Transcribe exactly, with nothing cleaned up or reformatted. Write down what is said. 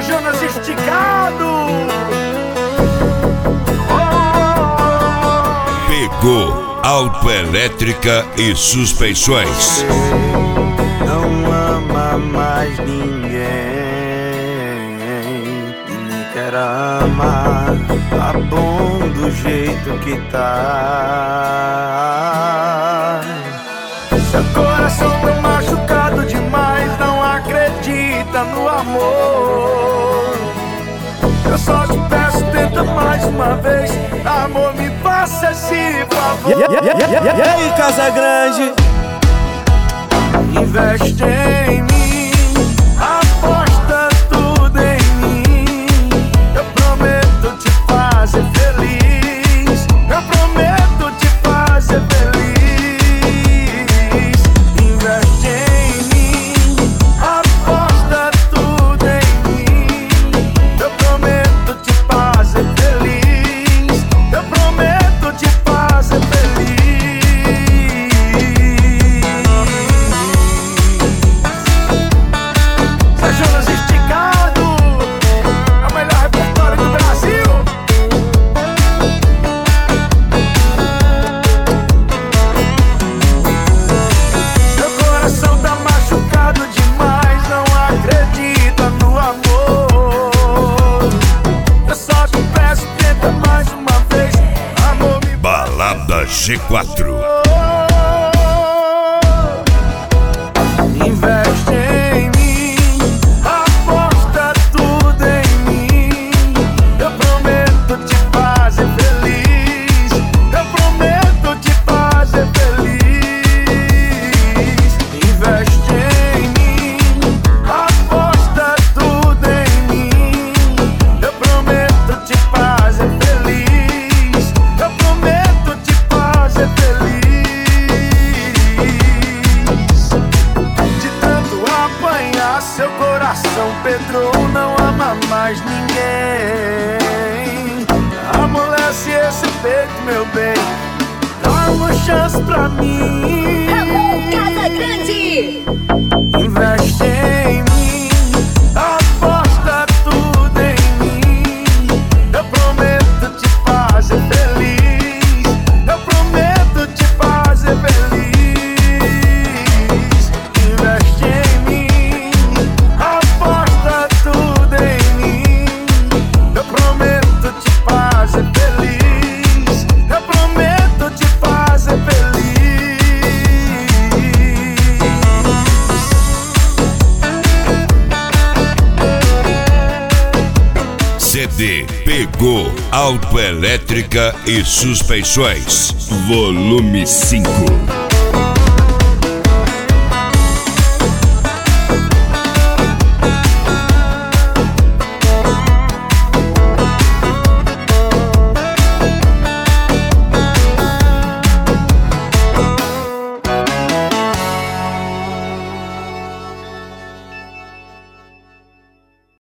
Jonas esticado. Pegou autoelétrica e suspensões. Não ama mais ninguém e nem quer amar. Tá bom do jeito que tá. Seu coração tá machucado demais, não acredita no amor. Eu só te peço, tenta mais uma vez. Amor, me faça esse favor. E aí, Casa Grande? Investe em mim, aposta tudo em mim. Eu prometo te fazer feliz. Eu prometo te fazer feliz. Investe em mim, aposta tudo em mim. Eu prometo te fazer feliz. Eu prometo te fazer feliz. Jonas esticado, a melhor repertório do Brasil. Meu coração tá machucado demais, não acredita no amor. Eu só te peço, tenta mais uma vez. Amor, me Balada G quatro. investe em mim, aposta tudo em mim. Eu prometo te fazer feliz. Eu prometo te fazer feliz. Investe em mim, aposta tudo em mim. Eu prometo te fazer feliz. Eu prometo te fazer feliz. De tanto apanhar, seu coração Pedro não ama mais ninguém. Amolece esse peito, meu bem, dá uma chance pra mim. Ramon Casa Grande. Investe em mim, aposta tudo em mim. Eu prometo te fazer feliz. Eu prometo te fazer feliz. Investe em mim, aposta tudo em mim. Eu prometo te fazer feliz. Eu prometo te fazer feliz. C D Pegou autoelétrica e suspensões. Volume cinco.